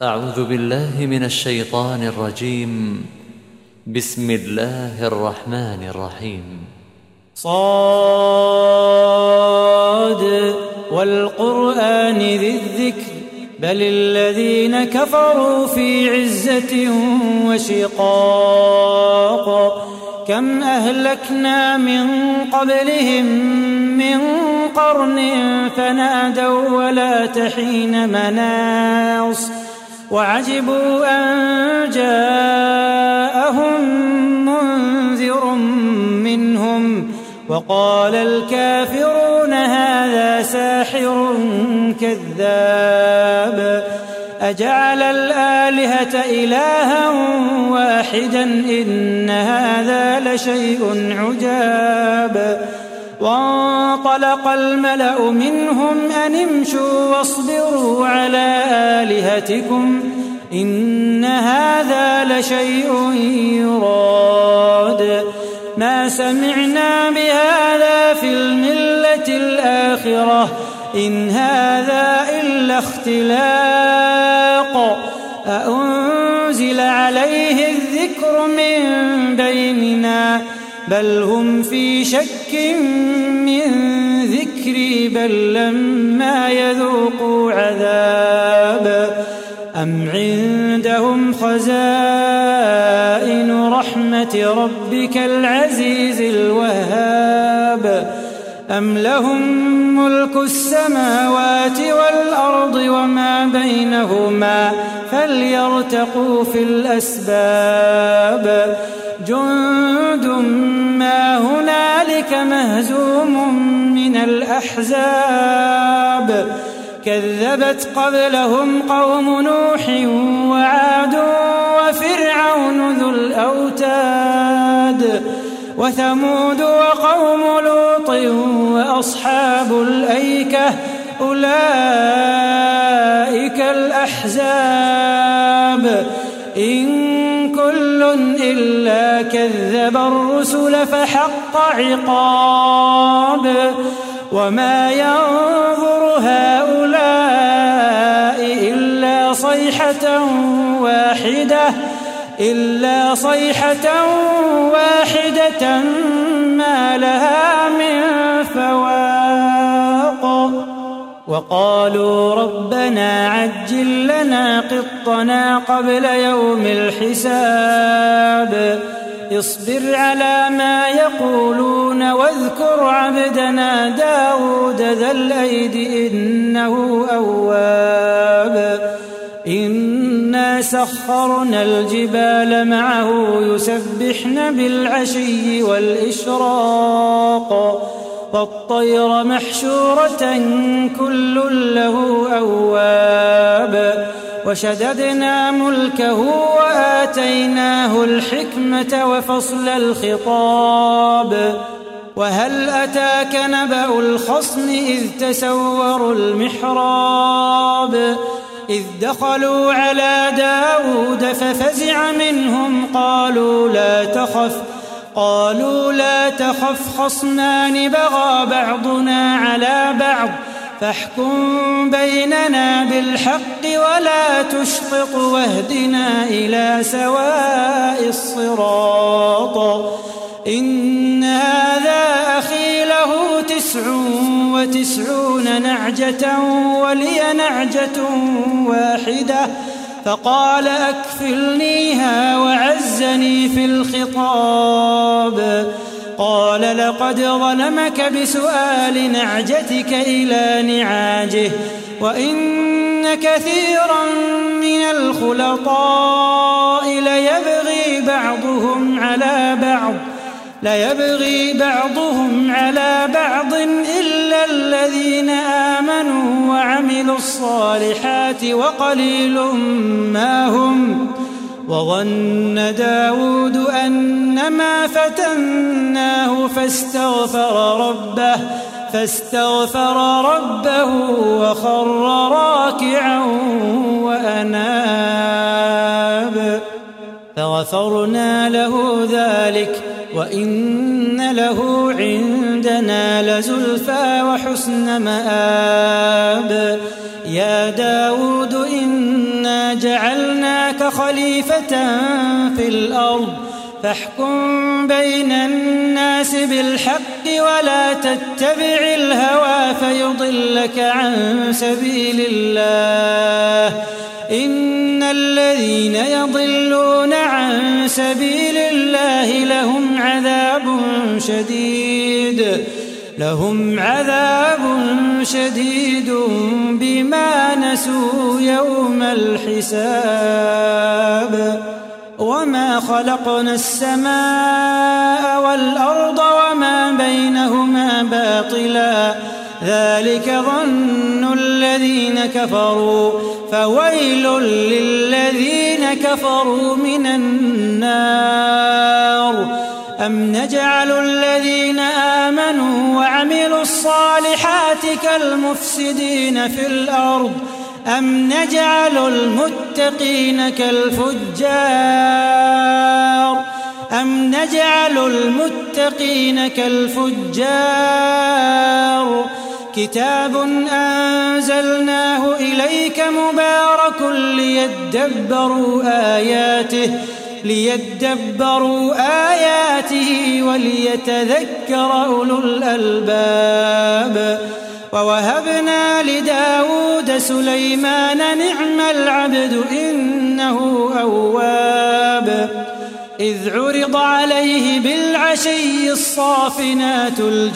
أعوذ بالله من الشيطان الرجيم. بسم الله الرحمن الرحيم. صاد والقرآن ذي الذكر بل الذين كفروا في عزة وشقاق كم أهلكنا من قبلهم من قرن فنادوا ولا تحين مناص وعجبوا أن جاءهم منذر منهم وقال الكافرون هذا ساحر كذاب أجعل الآلهة إلها واحدا إن هذا لشيء عجاب وانطلق الملأ منهم أن امشوا واصبروا على آلهتكم إن هذا لشيء يراد ما سمعنا بهذا في الملة الآخرة إن هذا إلا اختلاق أأنزل عليه الذكر من بيننا بل هم في شك من ذكري بل لما يذوقوا عذاب أم عندهم خزائن رحمة ربك العزيز الوهاب أم لهم ملك السماوات والأرض وما بينهما فليرتقوا في الأسباب جند ما هنالك مهزوم من الأحزاب كذبت قبلهم قوم نوح وعاد وفرعون ذو الأوتاد وثمود وقوم لوط وأصحاب الأيكة أولئك الأحزاب إن كل إلا كذب الرسل فحق عقاب وما ينظر هؤلاء إلا صيحة واحدة ما لها من فواق وقالوا ربنا عجل لنا قطنا قبل يوم الحساب اصبر على ما يقولون واذكر عبدنا داود ذا الأيد إنه أواب إنا سخرنا الجبال معه يسبحن بالعشي والإشراق والطير محشورة كل له أواب وشددنا ملكه وآتيناه الحكمة وفصل الخطاب وهل أتاك نبأ الخصم إذ تسوروا المحراب إذ دخلوا على داود ففزع منهم قالوا لا تخف خصمان بغى بعضنا على بعض فاحكم بيننا بالحق ولا تشطط واهدنا إلى سواء الصراط إن هذا أخي له 99 نعجة ولي نعجة واحدة فقال أكفلنيها وعزني في الخطاب قال لقد ظلمك بسؤال نعجتك إلى نعاجه وإن كثيرا من الخلطاء ليبغي بعضهم على بعض إلا الذين آمنوا وعملوا الصالحات وقليل ما هم وظن داود أنما فتناه فاستغفر ربه وخر راكعا وأناب فغفرنا له ذلك وإن له عندنا لزلفى وحسن مآب يا داود إنا جعلناك خليفة في الأرض فاحكم بين الناس بالحق ولا تتبع الهوى فيضلك عن سبيل الله إن الذين يضلون عن سبيل الله لهم عذاب شديد بما نسوا يوم الحساب وما خلقنا السماء والأرض وما بينهما باطلا ذلك ظن الذين كفروا فويل للذين كفروا من النار أم نجعل الذين آمنوا وعملوا الصالحات كالمفسدين في الأرض أم نجعل المتقين كالفجار كتاب أنزلناه إليك مبارك ليدبروا آياته وليتذكر أولو الألباب ووهبنا لداود سليمان نعم العبد إنه أواب إذ عرض عليه بالعشي الصافنات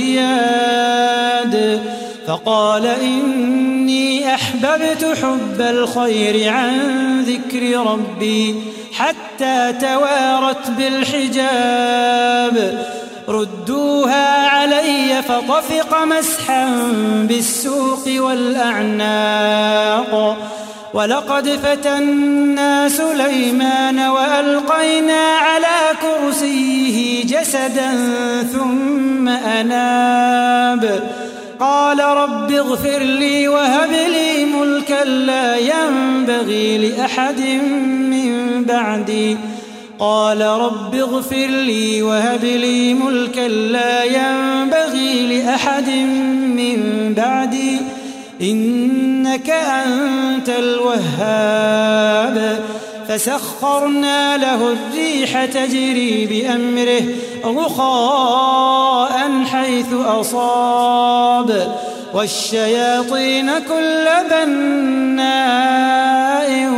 الجياد فقال إني أحببت حب الخير عن ذكر ربي حتى توارت بالحجاب ردوها علي فطفق مسحا بالسوق والأعناق ولقد فتنا سليمان وألقينا على كرسيه جسدا ثم أناب قال رب اغفر لي وهب لي ملكا لا ينبغي لأحد من بعدي قال رب اغفر لي وهب لي ملكا لا ينبغي لأحد من بعدي إنك أنت الوهاب فسخرنا له الريح تجري بأمره رخاء حيث أصاب والشياطين كل بناء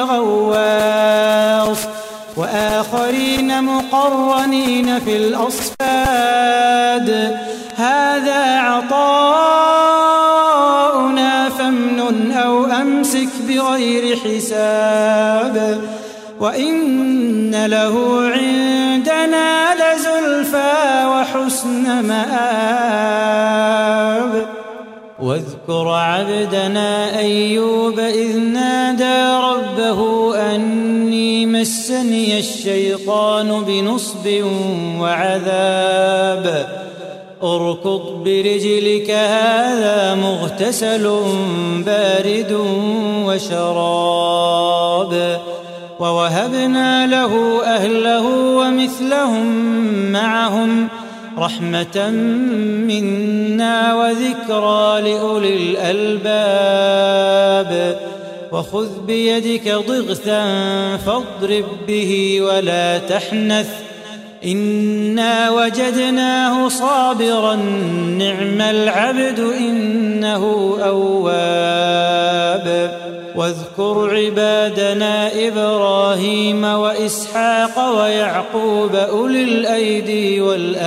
وغواص وآخرين مقرنين في الأصفاد هذا عطاؤنا فامنن أو أمسك بغير حساب وإن له عندنا لزلفى وحسن مآب واذكر عبدنا أيوب إذ نادى ربه أني مسني الشيطان بنصب وعذاب اركض برجلك هذا مغتسل بارد وشراب ووهبنا له أهله ومثلهم معهم رحمة منا وذكرى لأولي الألباب وخذ بيدك ضغثا فاضرب به ولا تحنث إنا وجدناه صابرا نعم العبد إنه أواب واذكر عبادنا إبراهيم وإسحاق ويعقوب أولي الأيدي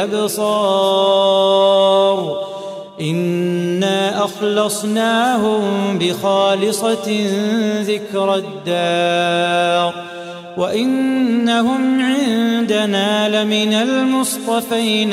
والأبصار إنا أخلصناهم بخالصة ذكر الدار وإنهم عندنا لمن المصطفين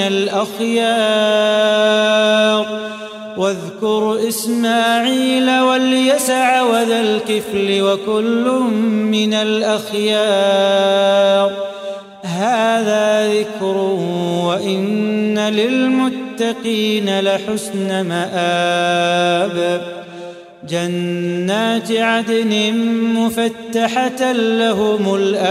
الأخيار واذكر إسماعيل واليسع وذا الكفل وكل من الأخيار هذا ذكر وإن للمتقين لحسن مآب جنات عدن مفتحة لهم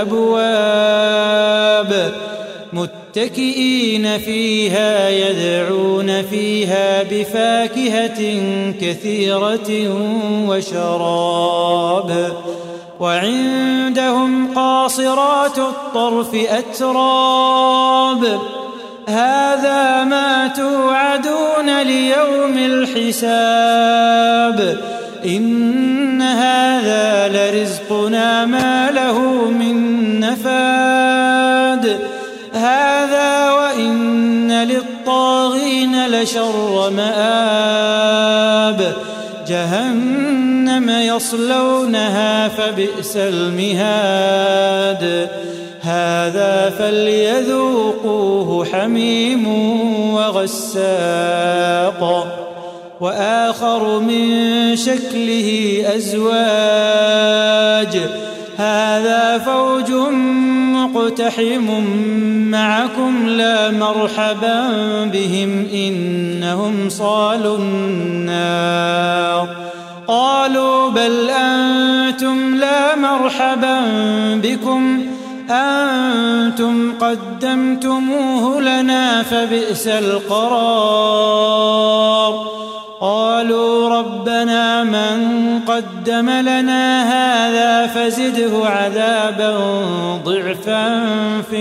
الأبواب متكئين فيها يدعون فيها بفاكهة كثيرة وشراب وعندهم قاصرات الطرف أتراب هذا ما توعدون ليوم الحساب إن هذا لرزقنا ما له من نفاد هذا وإن للطاغين لشر مآب جهنم يصلونها فبئس المهاد هذا فليذوقوه حميم وغساق وآخر من شكله أزواج هذا فوج مقتحم معكم لا مرحبا بهم إنهم صالوا النار قالوا بل أنتم لا مرحبا بكم أنتم قدمتموه لنا فبئس القرار قالوا ربنا من قدم لنا هذا فزده عذابا ضعفا في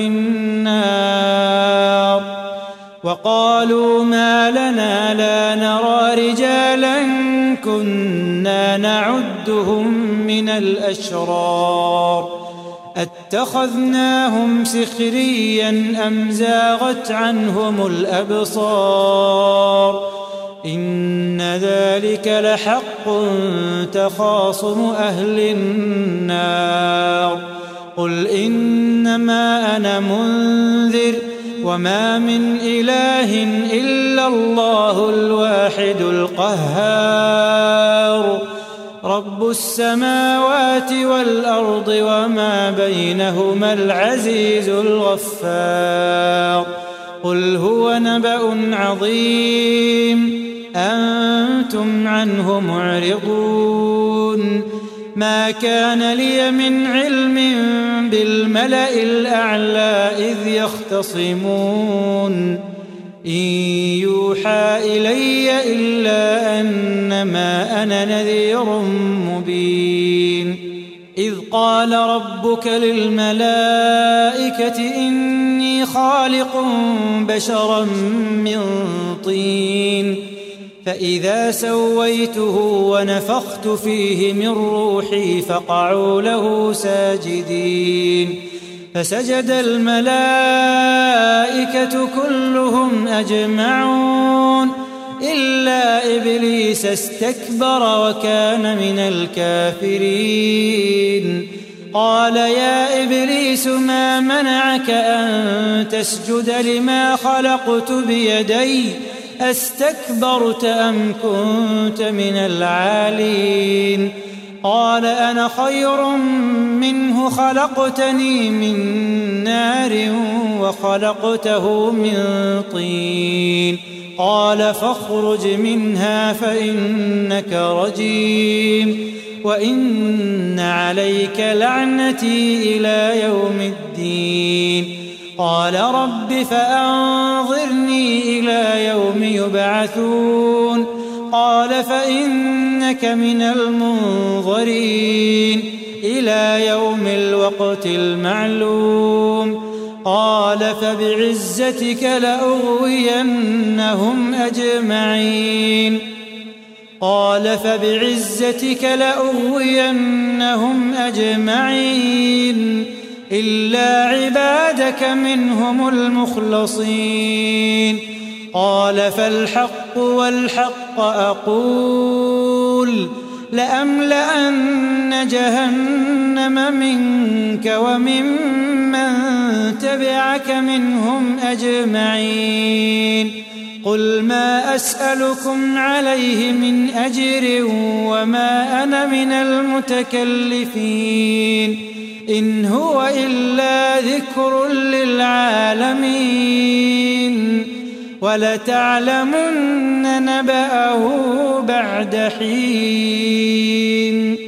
النار وقالوا ما لنا لا نرى رجالا كنا نعدهم من الأشرار أتخذناهم سخريا أم زاغت عنهم الأبصار إن ذلك لحق تخاصم أهل النار قل إنما أنا منذر وما من إله إلا الله الواحد القهار رب السماوات والأرض وما بينهما العزيز الغفار قل هو نبأ عظيم أنتم عنه معرضون ما كان لي من علم بالملأ الأعلى إذ يختصمون إن يوحى إلي إلا أنما أنا نذير مبين إذ قال ربك للملائكة إني خالق بشرا من طين فإذا سويته ونفخت فيه من روحي فقعوا له ساجدين فسجد الملائكة كلهم أجمعون إلا إبليس استكبر وكان من الكافرين قال يا إبليس ما منعك أن تسجد لما خلقت بيدي أستكبرت أم كنت من العالين قال أنا خير منه خلقتني من نار وخلقته من طين قال فاخرج منها فإنك رجيم وإن عليك لعنتي إلى يوم الدين قال رب فأنظرني إلى يوم يبعثون قال فإنك من المنظرين إلى يوم الوقت المعلوم قال فبعزتك لأغوينهم أجمعين قال فبعزتك لأغوينهم أجمعين إلا عبادك منهم المخلصين قال فالحق والحق أقول لأملأن جهنم منك وممن تبعك منهم أجمعين قل ما أسألكم عليه من أجر وما أنا من المتكلفين إن هو إلا ذكر للعالمين ولتعلمن نبأه بعد حين